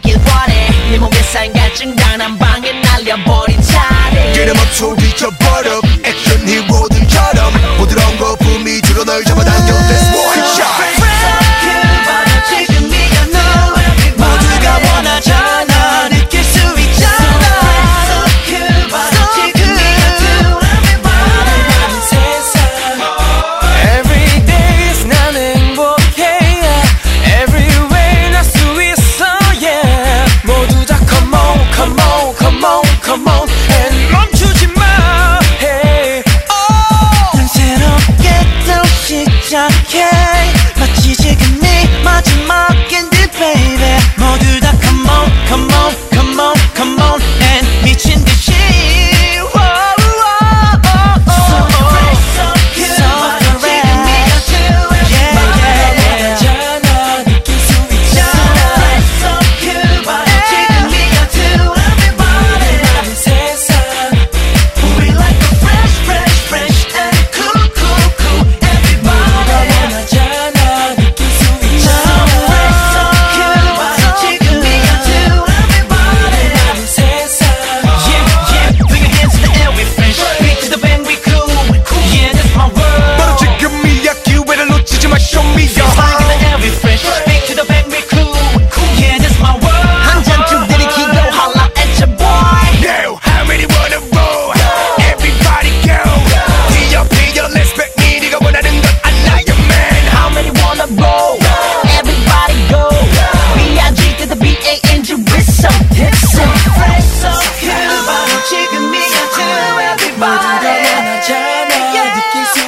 되길 원해 네 몸에 쌓인 갈증 단 방에 날려버린 차례 기름 없어 뒤져버려 액션 히로들처럼 부드러운 거품이 주로 널 잡아당겨 That's one shot 모두가 원하잖아 느낄 수 있잖아 Every day is 난 행복해 Every way 날 수 있어 yeah 모두 다 come on come on come on come on and 멈추지 마 hey oh 난 새롭게 또 시작해 마치 지금 네 마지막인데 baby 모두 다 come on come on come on come on and 미친 듯이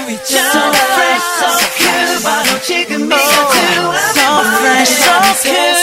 지금이야 so fresh so cute